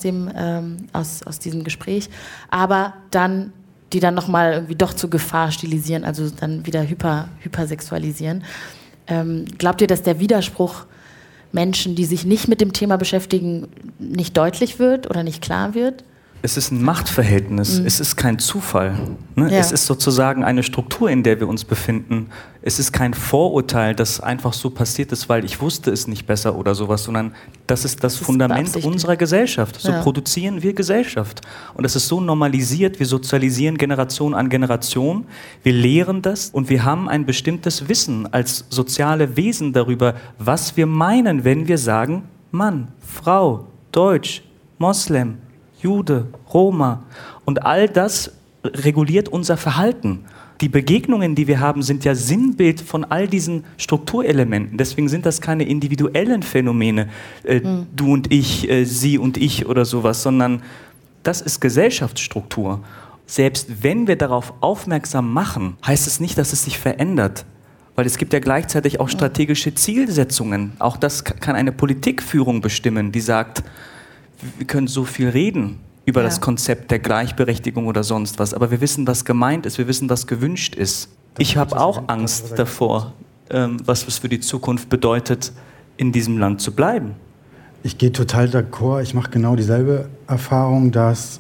diesem Gespräch, aber dann die dann nochmal irgendwie doch zur Gefahr stilisieren, also dann wieder hypersexualisieren. Glaubt ihr, dass der Widerspruch Menschen, die sich nicht mit dem Thema beschäftigen, nicht deutlich wird oder nicht klar wird? Es ist ein Machtverhältnis, es ist kein Zufall. Ne? Ja. Es ist sozusagen eine Struktur, in der wir uns befinden. Es ist kein Vorurteil, das einfach so passiert ist, weil ich wusste es nicht besser oder sowas, sondern das ist das Fundament unserer Gesellschaft. So produzieren wir Gesellschaft. Und es ist so normalisiert, wir sozialisieren Generation an Generation, wir lehren das und wir haben ein bestimmtes Wissen als soziale Wesen darüber, was wir meinen, wenn wir sagen Mann, Frau, Deutsch, Moslem, Jude, Roma. Und all das reguliert unser Verhalten. Die Begegnungen, die wir haben, sind ja Sinnbild von all diesen Strukturelementen. Deswegen sind das keine individuellen Phänomene, du und ich, sie und ich oder sowas, sondern das ist Gesellschaftsstruktur. Selbst wenn wir darauf aufmerksam machen, heißt es nicht, dass es sich verändert. Weil es gibt ja gleichzeitig auch strategische Zielsetzungen. Auch das kann eine Politikführung bestimmen, die sagt, wir können so viel reden über das Konzept der Gleichberechtigung oder sonst was, aber wir wissen, was gemeint ist, wir wissen, was gewünscht ist. Ich habe auch Angst davor, was es für die Zukunft bedeutet, in diesem Land zu bleiben. Ich gehe total d'accord. Ich mache genau dieselbe Erfahrung, dass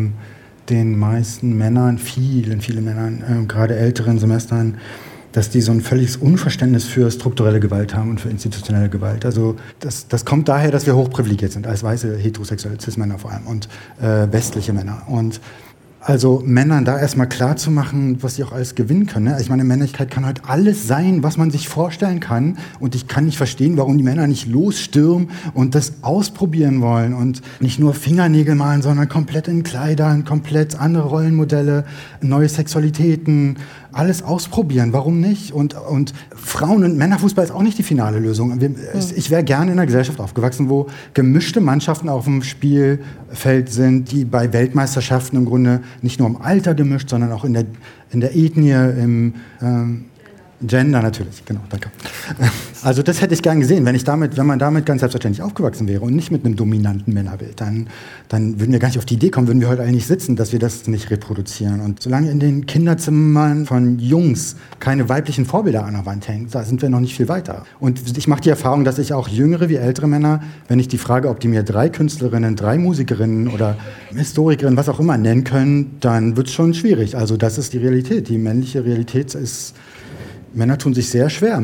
den meisten Männern, vielen Männern, gerade älteren Semestern, dass die so ein völliges Unverständnis für strukturelle Gewalt haben und für institutionelle Gewalt. Also das kommt daher, dass wir hochprivilegiert sind, als weiße heterosexuelle Cis-Männer vor allem und westliche Männer. Und also Männern da erstmal klar zu machen, was sie auch alles gewinnen können. Ne? Ich meine, Männlichkeit kann halt alles sein, was man sich vorstellen kann. Und ich kann nicht verstehen, warum die Männer nicht losstürmen und das ausprobieren wollen. Und nicht nur Fingernägel malen, sondern komplett in Kleidern, komplett andere Rollenmodelle, neue Sexualitäten, alles ausprobieren. Warum nicht? Und Frauen- und Männerfußball ist auch nicht die finale Lösung. Ich wäre gerne in einer Gesellschaft aufgewachsen, wo gemischte Mannschaften auf dem Spielfeld sind, die bei Weltmeisterschaften im Grunde nicht nur im Alter gemischt, sondern auch in der Ethnie, Gender natürlich, genau, danke. Also das hätte ich gern gesehen, wenn man damit ganz selbstverständlich aufgewachsen wäre und nicht mit einem dominanten Männerbild, dann würden wir gar nicht auf die Idee kommen, würden wir heute alle nicht sitzen, dass wir das nicht reproduzieren. Und solange in den Kinderzimmern von Jungs keine weiblichen Vorbilder an der Wand hängen, da sind wir noch nicht viel weiter. Und ich mache die Erfahrung, dass ich auch jüngere wie ältere Männer, wenn ich die frage, ob die mir 3 Künstlerinnen, 3 Musikerinnen oder Historikerinnen, was auch immer nennen können, dann wird es schon schwierig. Also das ist die Realität. Die männliche Realität ist... Männer tun sich sehr schwer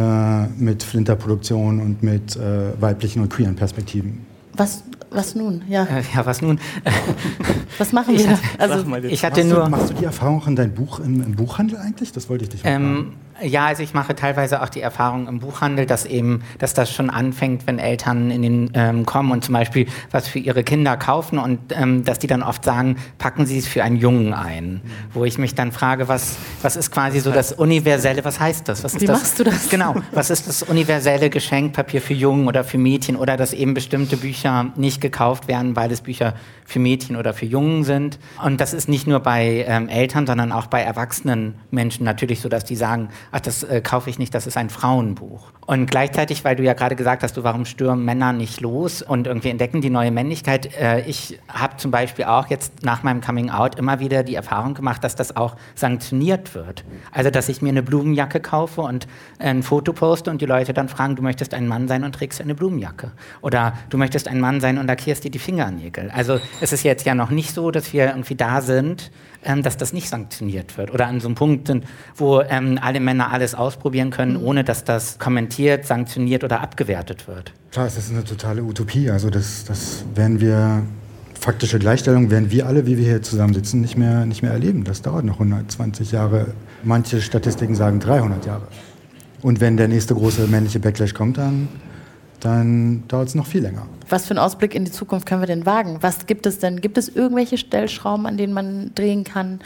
mit Flinterproduktion und mit weiblichen und queeren Perspektiven. Was nun? Ja, was nun? Was machen wir? Machst du die Erfahrung in deinem Buch im Buchhandel eigentlich? Das wollte ich dich fragen. Ja, also ich mache teilweise auch die Erfahrung im Buchhandel, dass das schon anfängt, wenn Eltern in den kommen und zum Beispiel was für ihre Kinder kaufen und dass die dann oft sagen, packen Sie es für einen Jungen ein. Wo ich mich dann frage, was ist quasi so das universelle, was heißt das? Wie machst du das? Genau, was ist das universelle Geschenkpapier für Jungen oder für Mädchen oder dass eben bestimmte Bücher nicht gekauft werden, weil es Bücher für Mädchen oder für Jungen sind. Und das ist nicht nur bei Eltern, sondern auch bei erwachsenen Menschen natürlich so, dass die sagen, ach, das kaufe ich nicht, das ist ein Frauenbuch. Und gleichzeitig, weil du ja gerade gesagt hast, warum stürmen Männer nicht los und irgendwie entdecken die neue Männlichkeit. Ich habe zum Beispiel auch jetzt nach meinem Coming-out immer wieder die Erfahrung gemacht, dass das auch sanktioniert wird. Also, dass ich mir eine Blumenjacke kaufe und ein Foto poste und die Leute dann fragen, du möchtest ein Mann sein und trägst eine Blumenjacke. Oder du möchtest ein Mann sein und lackierst dir die Fingernägel. Also, es ist jetzt ja noch nicht so, dass wir irgendwie da sind, dass das nicht sanktioniert wird. Oder an so einem Punkt sind, wo alle Männer alles ausprobieren können, ohne dass das kommentiert, sanktioniert oder abgewertet wird. Klar, das ist eine totale Utopie. Also das werden wir, faktische Gleichstellung werden wir alle, wie wir hier zusammensitzen, nicht mehr erleben. Das dauert noch 120 Jahre. Manche Statistiken sagen 300 Jahre. Und wenn der nächste große männliche Backlash kommt, dann dauert es noch viel länger. Was für einen Ausblick in die Zukunft können wir denn wagen? Was gibt es denn? Gibt es irgendwelche Stellschrauben, an denen man drehen kann?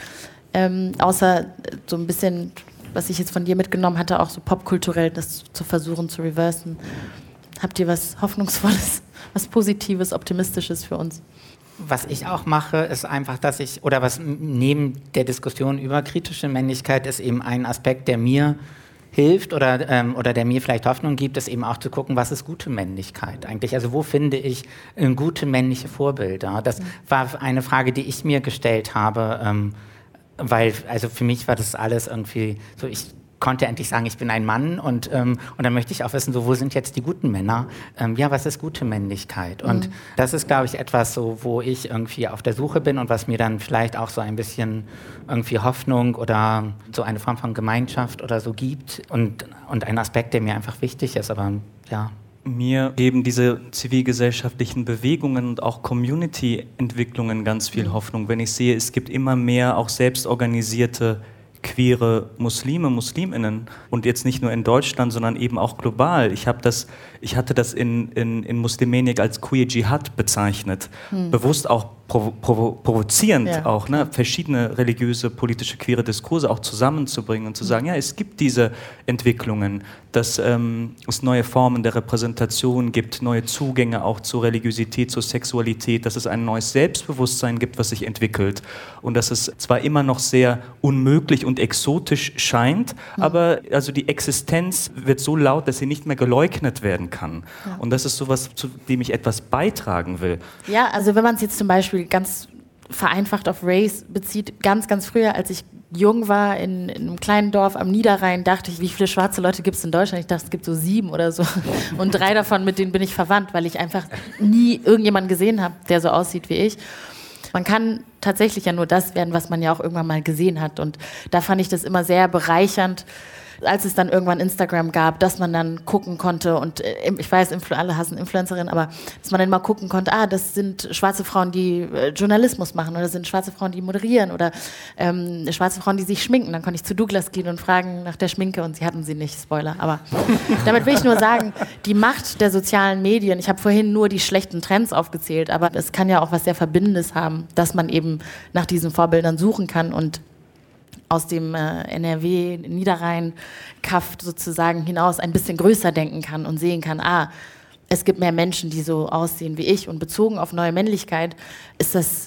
Außer so ein bisschen, was ich jetzt von dir mitgenommen hatte, auch so popkulturell das zu versuchen zu reversen. Habt ihr was Hoffnungsvolles, was Positives, Optimistisches für uns? Was ich auch mache, ist einfach, was neben der Diskussion über kritische Männlichkeit ist eben ein Aspekt, der mir hilft oder der mir vielleicht Hoffnung gibt, ist eben auch zu gucken, was ist gute Männlichkeit eigentlich? Also wo finde ich gute männliche Vorbilder? Das war eine Frage, die ich mir gestellt habe, weil also für mich war das alles irgendwie so, ich konnte endlich sagen, ich bin ein Mann und dann möchte ich auch wissen, so, wo sind jetzt die guten Männer? Was ist gute Männlichkeit? Und das ist, glaube ich, etwas, so, wo ich irgendwie auf der Suche bin und was mir dann vielleicht auch so ein bisschen irgendwie Hoffnung oder so eine Form von Gemeinschaft oder so gibt und ein Aspekt, der mir einfach wichtig ist, aber ja. Mir geben diese zivilgesellschaftlichen Bewegungen und auch Community-Entwicklungen ganz viel Hoffnung, wenn ich sehe, es gibt immer mehr auch selbstorganisierte queere Muslime, Musliminnen und jetzt nicht nur in Deutschland, sondern eben auch global. Ich hatte das in Muslimaniac als Queer Jihad bezeichnet, bewusst auch provozierend auch, ne, verschiedene religiöse, politische, queere Diskurse auch zusammenzubringen und zu sagen, ja, es gibt diese Entwicklungen, dass es neue Formen der Repräsentation gibt, neue Zugänge auch zur Religiosität, zur Sexualität, dass es ein neues Selbstbewusstsein gibt, was sich entwickelt und dass es zwar immer noch sehr unmöglich und exotisch scheint, aber also die Existenz wird so laut, dass sie nicht mehr geleugnet werden kann. Ja. Und das ist sowas, zu dem ich etwas beitragen will. Ja, also wenn man es jetzt zum Beispiel ganz vereinfacht auf Race bezieht, ganz, ganz früher, als ich jung war, in einem kleinen Dorf am Niederrhein, dachte ich, wie viele schwarze Leute gibt es in Deutschland? Ich dachte, es gibt so 7 oder so. Und 3 davon, mit denen bin ich verwandt, weil ich einfach nie irgendjemanden gesehen habe, der so aussieht wie ich. Man kann tatsächlich ja nur das werden, was man ja auch irgendwann mal gesehen hat. Und da fand ich das immer sehr bereichernd, als es dann irgendwann Instagram gab, dass man dann gucken konnte und ich weiß, alle hassen Influencerinnen, aber dass man dann mal gucken konnte, das sind schwarze Frauen, die Journalismus machen oder das sind schwarze Frauen, die moderieren oder schwarze Frauen, die sich schminken. Dann konnte ich zu Douglas gehen und fragen nach der Schminke und sie hatten sie nicht, Spoiler. Aber damit will ich nur sagen, die Macht der sozialen Medien, ich habe vorhin nur die schlechten Trends aufgezählt, aber es kann ja auch was sehr Verbindendes haben, dass man eben nach diesen Vorbildern suchen kann und aus dem NRW, Niederrhein-Kaff sozusagen hinaus ein bisschen größer denken kann und sehen kann, es gibt mehr Menschen, die so aussehen wie ich und bezogen auf neue Männlichkeit ist das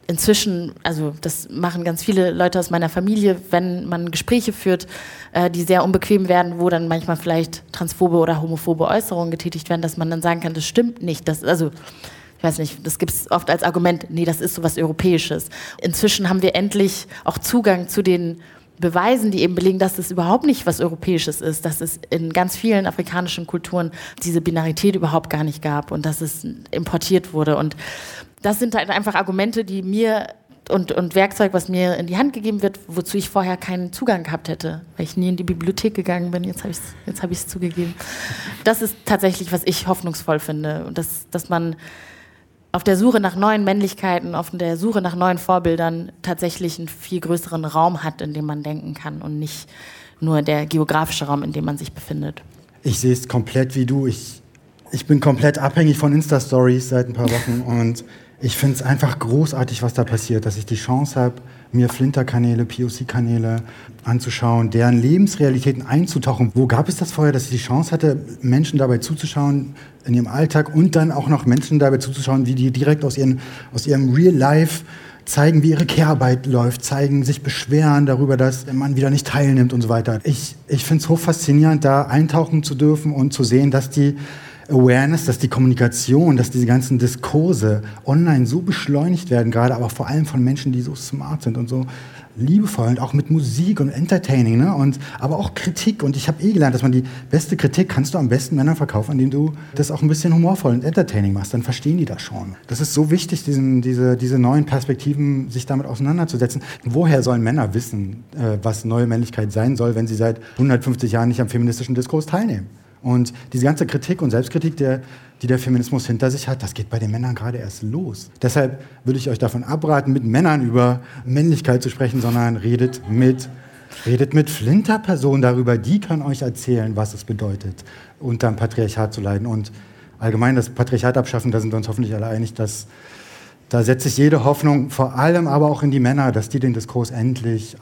inzwischen, also das machen ganz viele Leute aus meiner Familie, wenn man Gespräche führt, die sehr unbequem werden, wo dann manchmal vielleicht transphobe oder homophobe Äußerungen getätigt werden, dass man dann sagen kann, das stimmt nicht. Ich weiß nicht, das gibt es oft als Argument, nee, das ist sowas Europäisches. Inzwischen haben wir endlich auch Zugang zu den Beweisen, die eben belegen, dass es überhaupt nicht was Europäisches ist, dass es in ganz vielen afrikanischen Kulturen diese Binarität überhaupt gar nicht gab und dass es importiert wurde. Und das sind halt einfach Argumente, die mir und Werkzeug, was mir in die Hand gegeben wird, wozu ich vorher keinen Zugang gehabt hätte, weil ich nie in die Bibliothek gegangen bin. Jetzt habe ich es zugegeben. Das ist tatsächlich, was ich hoffnungsvoll finde. Und dass man auf der Suche nach neuen Männlichkeiten, auf der Suche nach neuen Vorbildern tatsächlich einen viel größeren Raum hat, in dem man denken kann und nicht nur der geografische Raum, in dem man sich befindet. Ich sehe es komplett wie du. Ich bin komplett abhängig von Insta-Stories seit ein paar Wochen und ich finde es einfach großartig, was da passiert, dass ich die Chance habe, mir Flinter-Kanäle, POC-Kanäle anzuschauen, deren Lebensrealitäten einzutauchen. Wo gab es das vorher, dass ich die Chance hatte, Menschen dabei zuzuschauen in ihrem Alltag und dann auch noch Menschen dabei zuzuschauen, wie die direkt aus ihrem Real Life zeigen, wie ihre Care-Arbeit läuft, sich beschweren darüber, dass man wieder nicht teilnimmt und so weiter. Ich finde es hochfaszinierend, da eintauchen zu dürfen und zu sehen, dass die Awareness, dass die Kommunikation, dass diese ganzen Diskurse online so beschleunigt werden gerade, aber vor allem von Menschen, die so smart sind und so liebevoll und auch mit Musik und Entertaining, ne? Aber auch Kritik. Und ich habe gelernt, dass man die beste Kritik kannst du am besten Männern verkaufen, indem du das auch ein bisschen humorvoll und entertaining machst. Dann verstehen die das schon. Das ist so wichtig, diese neuen Perspektiven, sich damit auseinanderzusetzen. Woher sollen Männer wissen, was neue Männlichkeit sein soll, wenn sie seit 150 Jahren nicht am feministischen Diskurs teilnehmen? Und diese ganze Kritik und Selbstkritik, die der Feminismus hinter sich hat, das geht bei den Männern gerade erst los. Deshalb würde ich euch davon abraten, mit Männern über Männlichkeit zu sprechen, sondern redet mit Flinter-Personen darüber. Die können euch erzählen, was es bedeutet, unter dem Patriarchat zu leiden. Und allgemein das Patriarchat abschaffen, da sind wir uns hoffentlich alle einig, dass da setze ich jede Hoffnung, vor allem aber auch in die Männer, dass die den Diskurs endlich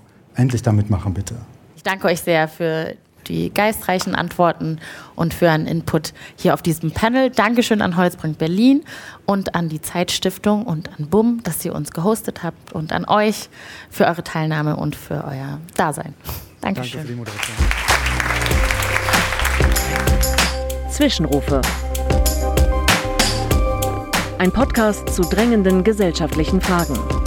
da mitmachen, bitte. Ich danke euch sehr für die geistreichen Antworten und für einen Input hier auf diesem Panel. Dankeschön an Holzbrinck Berlin und an die Zeitstiftung und an BUM, dass ihr uns gehostet habt und an euch für eure Teilnahme und für euer Dasein. Dankeschön. Danke für die Moderation. Zwischenrufe. Ein Podcast zu drängenden gesellschaftlichen Fragen.